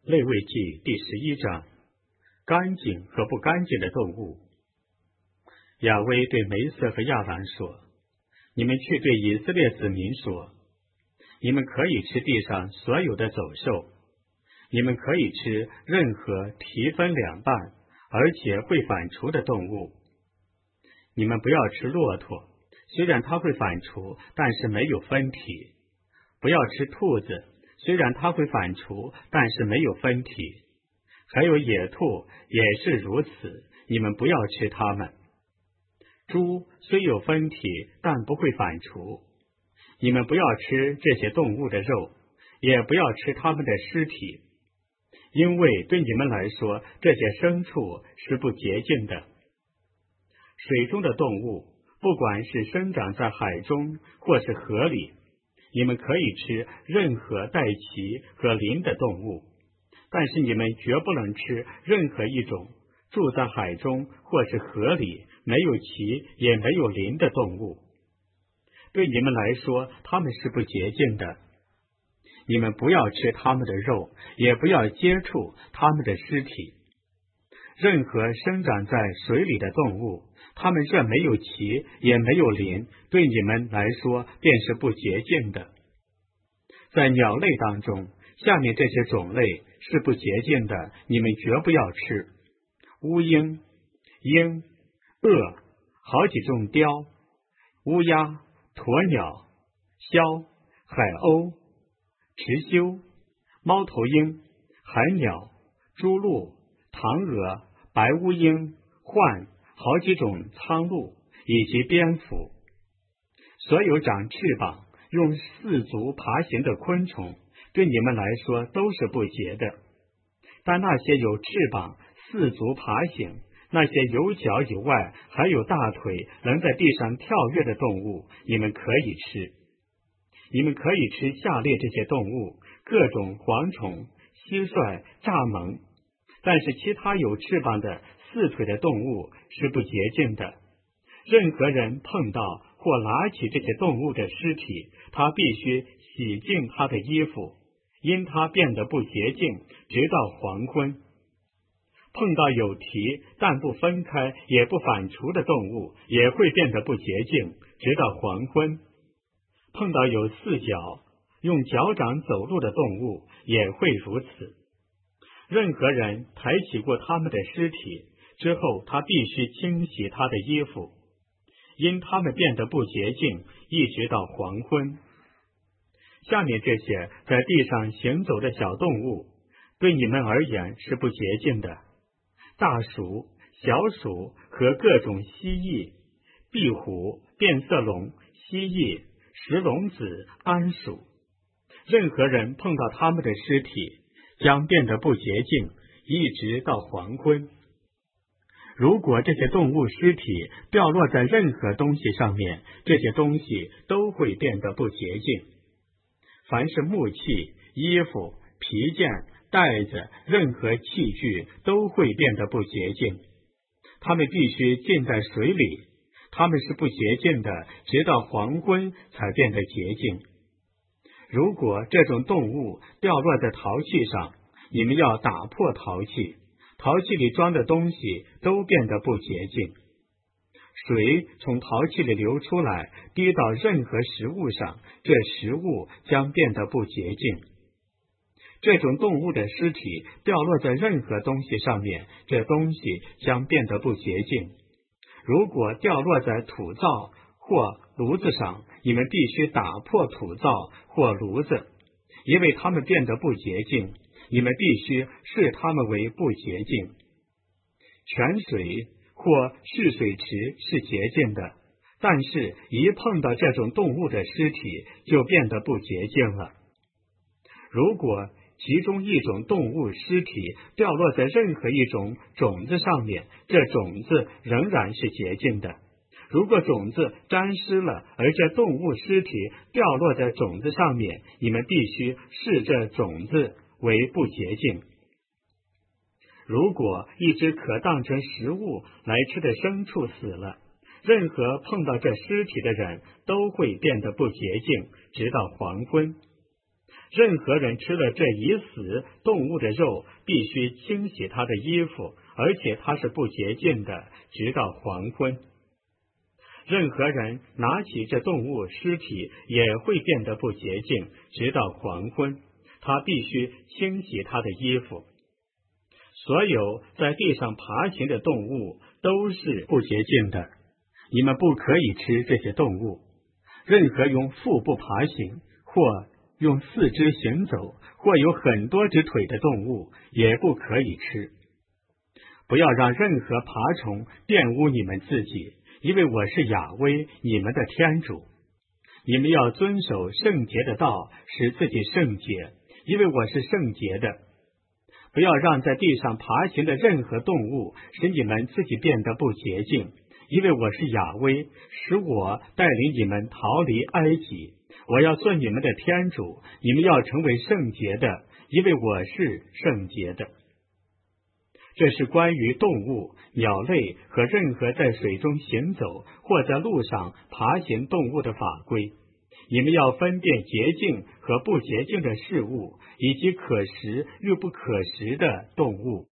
利未记第11章，干净和不干净的动物。亚威对梅瑟和亚兰说：你们去对以色列子民说，你们可以吃地上所有的走兽，你们可以吃任何蹄分两半而且会反刍的动物。你们不要吃骆驼，虽然它会反刍，但是没有分体；不要吃兔子，虽然它会反刍，但是没有分体；还有野兔也是如此，你们不要吃它们。猪虽有分体，但不会反刍，你们不要吃这些动物的肉，也不要吃它们的尸体，因为对你们来说，这些牲畜是不洁净的。水中的动物，不管是生长在海中或是河里，你们可以吃任何带鳍和鳞的动物，但是你们绝不能吃任何一种住在海中或是河里没有鳍也没有鳞的动物。对你们来说，它们是不洁净的。你们不要吃它们的肉，也不要接触它们的尸体。任何生长在水里的动物，它们这没有鳍也没有鳞，对你们来说便是不洁净的。在鸟类当中，下面这些种类是不洁净的，你们绝不要吃：乌鹰、鹰、鳄、好几种雕、乌鸦、鸵鸟、枭、海鸥、螭修、猫头鹰、寒鸟、猪鹿、唐鹅、白乌鹰、獾、好几种苍鹭以及蝙蝠。所有长翅膀用四足爬行的昆虫，对你们来说都是不洁的。但那些有翅膀、四足爬行，那些有脚以外还有大腿能在地上跳跃的动物，你们可以吃。你们可以吃下列这些动物：各种蝗虫、蟋蟀、蚱蜢。但是其他有翅膀的四腿的动物是不洁净的。任何人碰到或拿起这些动物的尸体，他必须洗净他的衣服，因他变得不洁净，直到黄昏。碰到有蹄但不分开也不反刍的动物，也会变得不洁净，直到黄昏。碰到有四脚用脚掌走路的动物，也会如此。任何人抬起过他们的尸体之后，他必须清洗他的衣服，因他们变得不洁净，一直到黄昏。下面这些在地上行走的小动物，对你们而言是不洁净的：大鼠、小鼠和各种蜥蜴、壁虎、变色龙、蜥蜴、石龙子、桉树。任何人碰到他们的尸体，将变得不洁净，一直到黄昏。如果这些动物尸体掉落在任何东西上面，这些东西都会变得不洁净。凡是木器、衣服、皮件、袋子，任何器具都会变得不洁净。它们必须浸在水里，它们是不洁净的，直到黄昏才变得洁净。如果这种动物掉落在陶器上，你们要打破陶器，陶器里装的东西都变得不洁净。水从陶器里流出来，滴到任何食物上，这食物将变得不洁净。这种动物的尸体掉落在任何东西上面，这东西将变得不洁净。如果掉落在土灶或炉子上，你们必须打破土灶或炉子，因为它们变得不洁净，你们必须视它们为不洁净。泉水或蓄水池是洁净的，但是一碰到这种动物的尸体，就变得不洁净了。如果其中一种动物尸体掉落在任何一种种子上面，这种子仍然是洁净的。如果种子沾湿了，而这动物尸体掉落在种子上面，你们必须视这种子为不洁净。如果一只可当成食物来吃的牲畜死了，任何碰到这尸体的人都会变得不洁净，直到黄昏。 任何人吃了这已死动物的肉，必须清洗他的衣服，而且他是不洁净的，直到黄昏。任何人拿起这动物尸体，也会变得不洁净，直到黄昏。他必须清洗他的衣服。所有在地上爬行的动物都是不洁净的，你们不可以吃这些动物。任何用腹部爬行，或用四肢行走，或有很多只腿的动物，也不可以吃。不要让任何爬虫玷污你们自己，因为我是雅威，你们的天主。你们要遵守圣洁的道，使自己圣洁，因为我是圣洁的。不要让在地上爬行的任何动物使你们自己变得不洁净，因为我是雅威，使我带领你们逃离埃及。我要做你们的天主，你们要成为圣洁的，因为我是圣洁的。这是关于动物、鸟类和任何在水中行走或在路上爬行动物的法规。你们要分辨洁净和不洁净的事物，以及可食与不可食的动物。